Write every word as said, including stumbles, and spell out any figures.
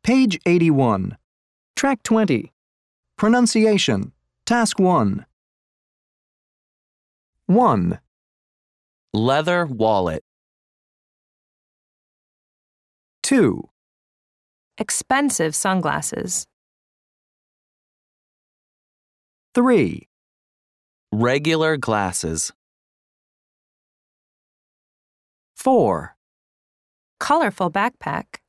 Page eighty-one. Track twenty. Pronunciation. Task one. one. Leather wallet. two. Expensive sunglasses. three. Regular glasses. four. Colorful backpack.